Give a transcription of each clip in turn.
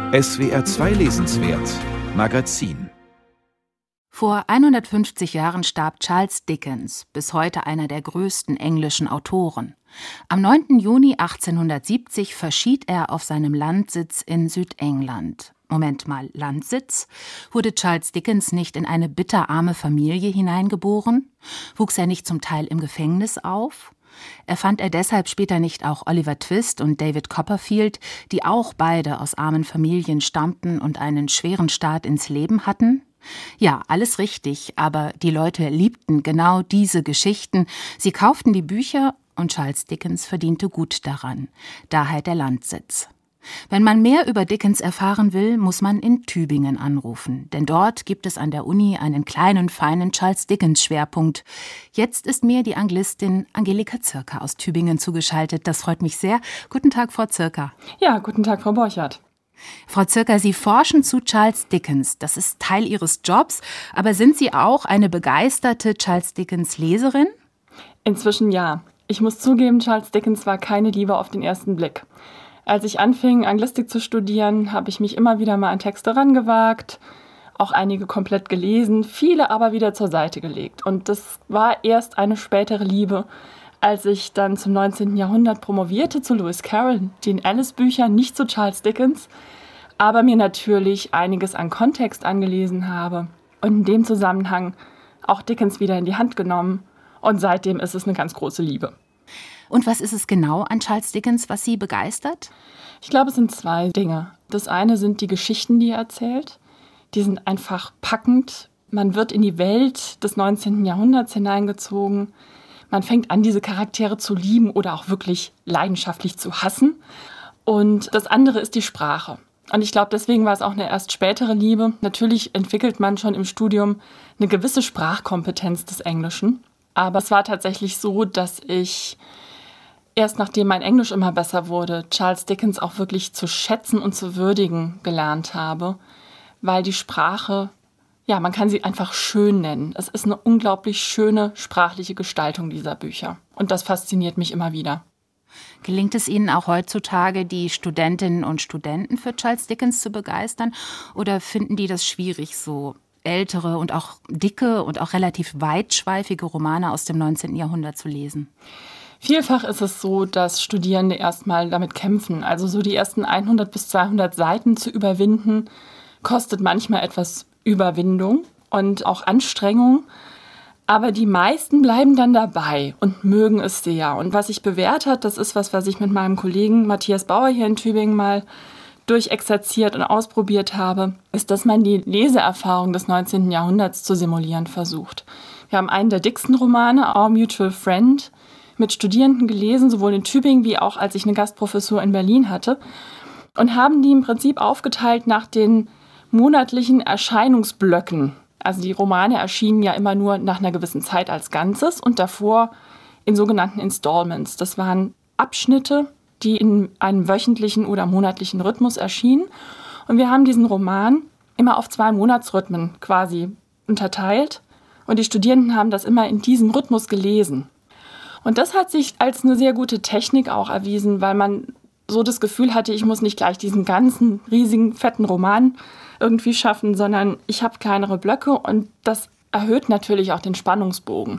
SWR 2 Lesenswert Magazin. Vor 150 Jahren starb Charles Dickens, bis heute einer der größten englischen Autoren. Am 9. Juni 1870 verschied er auf seinem Landsitz in Südengland. Moment mal, Landsitz? Wurde Charles Dickens nicht in eine bitterarme Familie hineingeboren? Wuchs er nicht zum Teil im Gefängnis auf? Erfand er deshalb später nicht auch Oliver Twist und David Copperfield, die auch beide aus armen Familien stammten und einen schweren Start ins Leben hatten? Ja, alles richtig, aber die Leute liebten genau diese Geschichten. Sie kauften die Bücher und Charles Dickens verdiente gut daran. Daher der Landsitz. Wenn man mehr über Dickens erfahren will, muss man in Tübingen anrufen. Denn dort gibt es an der Uni einen kleinen, feinen Charles-Dickens-Schwerpunkt. Jetzt ist mir die Anglistin Angelika Zirka aus Tübingen zugeschaltet. Das freut mich sehr. Guten Tag, Frau Zirka. Ja, guten Tag, Frau Borchardt. Frau Zirka, Sie forschen zu Charles Dickens. Das ist Teil Ihres Jobs. Aber sind Sie auch eine begeisterte Charles Dickens-Leserin? Inzwischen ja. Ich muss zugeben, Charles Dickens war keine Liebe auf den ersten Blick. Als ich anfing, Anglistik zu studieren, habe ich mich immer wieder mal an Texte rangewagt, auch einige komplett gelesen, viele aber wieder zur Seite gelegt. Und das war erst eine spätere Liebe, als ich dann zum 19. Jahrhundert promovierte zu Lewis Carroll, den Alice-Büchern, nicht zu Charles Dickens, aber mir natürlich einiges an Kontext angelesen habe und in dem Zusammenhang auch Dickens wieder in die Hand genommen. Und seitdem ist es eine ganz große Liebe. Und was ist es genau an Charles Dickens, was Sie begeistert? Ich glaube, es sind zwei Dinge. Das eine sind die Geschichten, die er erzählt. Die sind einfach packend. Man wird in die Welt des 19. Jahrhunderts hineingezogen. Man fängt an, diese Charaktere zu lieben oder auch wirklich leidenschaftlich zu hassen. Und das andere ist die Sprache. Und ich glaube, deswegen war es auch eine erst spätere Liebe. Natürlich entwickelt man schon im Studium eine gewisse Sprachkompetenz des Englischen. Aber es war tatsächlich so, dass ich erst nachdem mein Englisch immer besser wurde, Charles Dickens auch wirklich zu schätzen und zu würdigen gelernt habe, weil die Sprache, ja, man kann sie einfach schön nennen. Es ist eine unglaublich schöne sprachliche Gestaltung dieser Bücher. Und das fasziniert mich immer wieder. Gelingt es Ihnen auch heutzutage, die Studentinnen und Studenten für Charles Dickens zu begeistern? Oder finden die das schwierig, so ältere und auch dicke und auch relativ weitschweifige Romane aus dem 19. Jahrhundert zu lesen? Vielfach ist es so, dass Studierende erstmal damit kämpfen. Also so die ersten 100 bis 200 Seiten zu überwinden, kostet manchmal etwas Überwindung und auch Anstrengung. Aber die meisten bleiben dann dabei und mögen es sehr. Und was sich bewährt hat, das ist was ich mit meinem Kollegen Matthias Bauer hier in Tübingen mal durchexerziert und ausprobiert habe, ist, dass man die Leseerfahrung des 19. Jahrhunderts zu simulieren versucht. Wir haben einen der dicksten Romane, Our Mutual Friend, mit Studierenden gelesen, sowohl in Tübingen wie auch, als ich eine Gastprofessur in Berlin hatte, und haben die im Prinzip aufgeteilt nach den monatlichen Erscheinungsblöcken. Also die Romane erschienen ja immer nur nach einer gewissen Zeit als Ganzes und davor in sogenannten Installments. Das waren Abschnitte, die in einem wöchentlichen oder monatlichen Rhythmus erschienen. Und wir haben diesen Roman immer auf 2 Monatsrhythmen quasi unterteilt. Und die Studierenden haben das immer in diesem Rhythmus gelesen. Und das hat sich als eine sehr gute Technik auch erwiesen, weil man so das Gefühl hatte, ich muss nicht gleich diesen ganzen riesigen, fetten Roman irgendwie schaffen, sondern ich habe kleinere Blöcke und das erhöht natürlich auch den Spannungsbogen.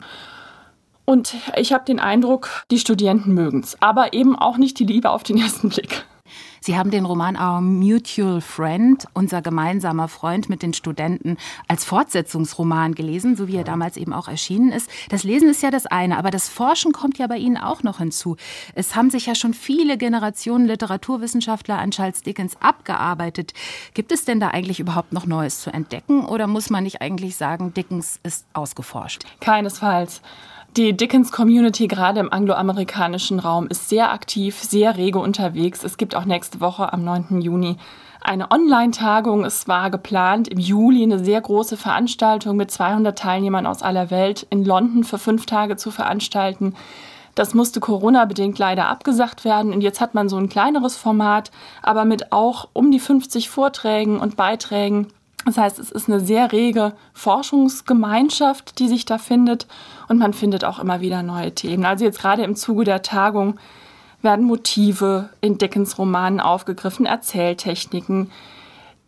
Und ich habe den Eindruck, die Studierenden mögen es, aber eben auch nicht die Liebe auf den ersten Blick. Sie haben den Roman Our Mutual Friend, unser gemeinsamer Freund mit den Studenten, als Fortsetzungsroman gelesen, so wie er damals eben auch erschienen ist. Das Lesen ist ja das eine, aber das Forschen kommt ja bei Ihnen auch noch hinzu. Es haben sich ja schon viele Generationen Literaturwissenschaftler an Charles Dickens abgearbeitet. Gibt es denn da eigentlich überhaupt noch Neues zu entdecken oder muss man nicht eigentlich sagen, Dickens ist ausgeforscht? Keinesfalls. Die Dickens-Community, gerade im angloamerikanischen Raum, ist sehr aktiv, sehr rege unterwegs. Es gibt auch nächste Woche am 9. Juni eine Online-Tagung. Es war geplant, im Juli eine sehr große Veranstaltung mit 200 Teilnehmern aus aller Welt in London für 5 Tage zu veranstalten. Das musste Corona-bedingt leider abgesagt werden. Und jetzt hat man so ein kleineres Format, aber mit auch um die 50 Vorträgen und Beiträgen. Das heißt, es ist eine sehr rege Forschungsgemeinschaft, die sich da findet. Und man findet auch immer wieder neue Themen. Also jetzt gerade im Zuge der Tagung werden Motive in Dickens Romanen aufgegriffen, Erzähltechniken.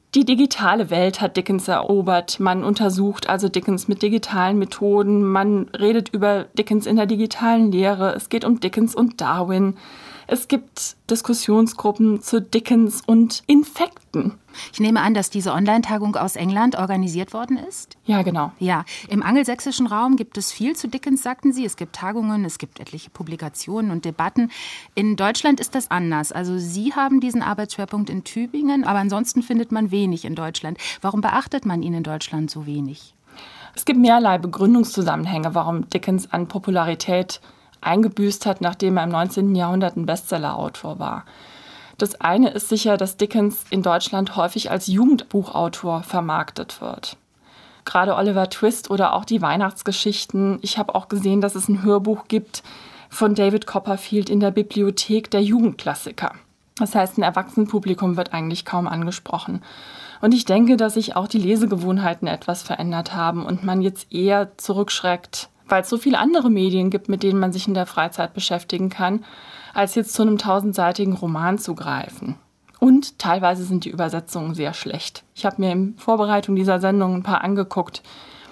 Die digitale Welt hat Dickens erobert. Man untersucht also Dickens mit digitalen Methoden. Man redet über Dickens in der digitalen Lehre. Es geht um Dickens und Darwin. Es gibt Diskussionsgruppen zu Dickens und Infekten. Ich nehme an, dass diese Online-Tagung aus England organisiert worden ist? Ja, genau. Ja, im angelsächsischen Raum gibt es viel zu Dickens, sagten Sie. Es gibt Tagungen, es gibt etliche Publikationen und Debatten. In Deutschland ist das anders. Also Sie haben diesen Arbeitsschwerpunkt in Tübingen, aber ansonsten findet man wenig in Deutschland. Warum beachtet man ihn in Deutschland so wenig? Es gibt mehrerlei Begründungszusammenhänge, warum Dickens an Popularität eingebüßt hat, nachdem er im 19. Jahrhundert ein Bestseller-Autor war. Das eine ist sicher, dass Dickens in Deutschland häufig als Jugendbuchautor vermarktet wird. Gerade Oliver Twist oder auch die Weihnachtsgeschichten. Ich habe auch gesehen, dass es ein Hörbuch gibt von David Copperfield in der Bibliothek der Jugendklassiker. Das heißt, ein Erwachsenenpublikum wird eigentlich kaum angesprochen. Und ich denke, dass sich auch die Lesegewohnheiten etwas verändert haben und man jetzt eher zurückschreckt, weil es so viele andere Medien gibt, mit denen man sich in der Freizeit beschäftigen kann, als jetzt zu einem 1000-seitigen Roman zu greifen. Und teilweise sind die Übersetzungen sehr schlecht. Ich habe mir in Vorbereitung dieser Sendung ein paar angeguckt.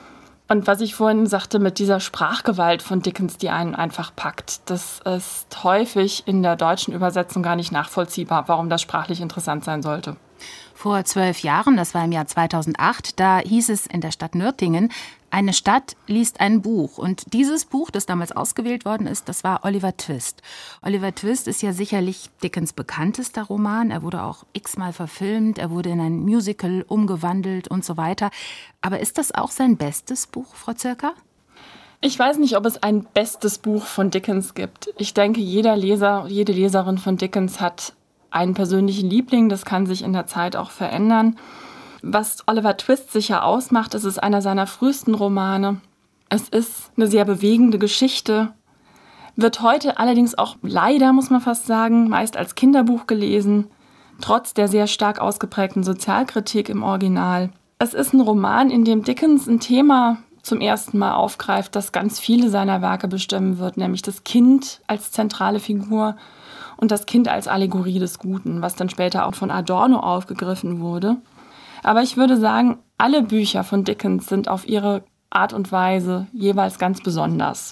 Und was ich vorhin sagte mit dieser Sprachgewalt von Dickens, die einen einfach packt, das ist häufig in der deutschen Übersetzung gar nicht nachvollziehbar, warum das sprachlich interessant sein sollte. Vor 12 Jahren, das war im Jahr 2008, da hieß es in der Stadt Nürtingen, eine Stadt liest ein Buch. Und dieses Buch, das damals ausgewählt worden ist, das war Oliver Twist. Oliver Twist ist ja sicherlich Dickens bekanntester Roman. Er wurde auch x-mal verfilmt, er wurde in ein Musical umgewandelt und so weiter. Aber ist das auch sein bestes Buch, Frau Zirka? Ich weiß nicht, ob es ein bestes Buch von Dickens gibt. Ich denke, jeder Leser, jede Leserin von Dickens hat einen persönlichen Liebling. Das kann sich in der Zeit auch verändern. Was Oliver Twist sicher ausmacht, es ist einer seiner frühesten Romane. Es ist eine sehr bewegende Geschichte, wird heute allerdings auch leider, muss man fast sagen, meist als Kinderbuch gelesen, trotz der sehr stark ausgeprägten Sozialkritik im Original. Es ist ein Roman, in dem Dickens ein Thema zum ersten Mal aufgreift, das ganz viele seiner Werke bestimmen wird, nämlich das Kind als zentrale Figur und das Kind als Allegorie des Guten, was dann später auch von Adorno aufgegriffen wurde. Aber ich würde sagen, alle Bücher von Dickens sind auf ihre Art und Weise jeweils ganz besonders.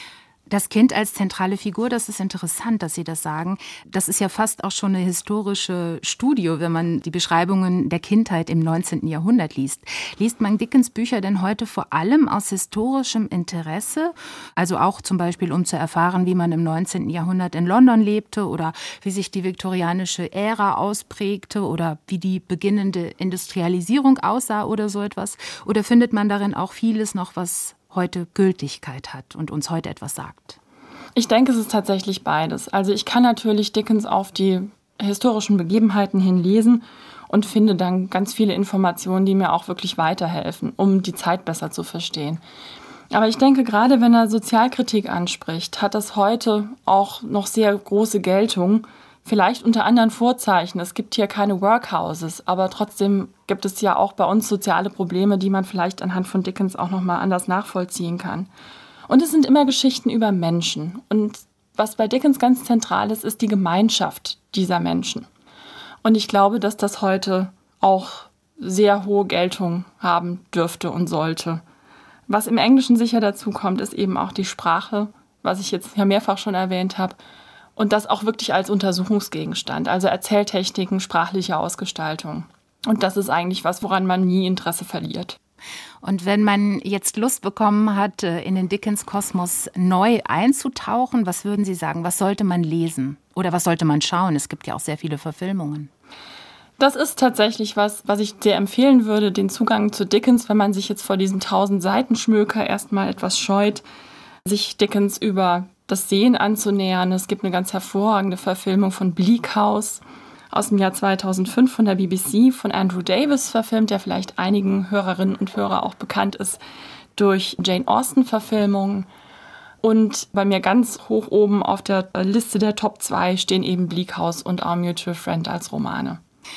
Das Kind als zentrale Figur, das ist interessant, dass Sie das sagen. Das ist ja fast auch schon eine historische Studie, wenn man die Beschreibungen der Kindheit im 19. Jahrhundert liest. Liest man Dickens Bücher denn heute vor allem aus historischem Interesse? Also auch zum Beispiel, um zu erfahren, wie man im 19. Jahrhundert in London lebte oder wie sich die viktorianische Ära ausprägte oder wie die beginnende Industrialisierung aussah oder so etwas? Oder findet man darin auch vieles noch, was heute Gültigkeit hat und uns heute etwas sagt? Ich denke, es ist tatsächlich beides. Also ich kann natürlich Dickens auf die historischen Begebenheiten hin lesen und finde dann ganz viele Informationen, die mir auch wirklich weiterhelfen, um die Zeit besser zu verstehen. Aber ich denke, gerade wenn er Sozialkritik anspricht, hat das heute auch noch sehr große Geltung. Vielleicht unter anderen Vorzeichen. Es gibt hier keine Workhouses, aber trotzdem gibt es ja auch bei uns soziale Probleme, die man vielleicht anhand von Dickens auch noch mal anders nachvollziehen kann. Und es sind immer Geschichten über Menschen. Und was bei Dickens ganz zentral ist, ist die Gemeinschaft dieser Menschen. Und ich glaube, dass das heute auch sehr hohe Geltung haben dürfte und sollte. Was im Englischen sicher dazu kommt, ist eben auch die Sprache, was ich jetzt ja mehrfach schon erwähnt habe. Und das auch wirklich als Untersuchungsgegenstand, also Erzähltechniken, sprachliche Ausgestaltung. Und das ist eigentlich was, woran man nie Interesse verliert. Und wenn man jetzt Lust bekommen hat, in den Dickens-Kosmos neu einzutauchen, was würden Sie sagen, was sollte man lesen? Oder was sollte man schauen? Es gibt ja auch sehr viele Verfilmungen. Das ist tatsächlich was ich sehr empfehlen würde, den Zugang zu Dickens, wenn man sich jetzt vor diesem 1000-Seiten-Schmöker erstmal etwas scheut, sich Dickens über das Sehen anzunähern. Es gibt eine ganz hervorragende Verfilmung von Bleak House aus dem Jahr 2005 von der BBC, von Andrew Davis verfilmt, der vielleicht einigen Hörerinnen und Hörer auch bekannt ist durch Jane Austen-Verfilmungen. Und bei mir ganz hoch oben auf der Liste der Top 2 stehen eben Bleak House und Our Mutual Friend als Romane.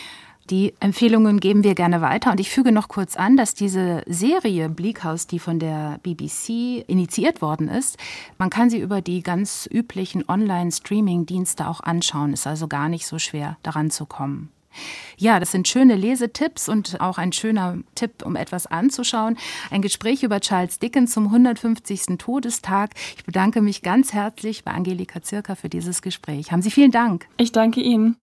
Die Empfehlungen geben wir gerne weiter. Und ich füge noch kurz an, dass diese Serie Bleak House, die von der BBC initiiert worden ist, man kann sie über die ganz üblichen Online-Streaming-Dienste auch anschauen. Ist also gar nicht so schwer, daran zu kommen. Ja, das sind schöne Lesetipps und auch ein schöner Tipp, um etwas anzuschauen. Ein Gespräch über Charles Dickens zum 150. Todestag. Ich bedanke mich ganz herzlich bei Angelika Zirker für dieses Gespräch. Haben Sie vielen Dank. Ich danke Ihnen.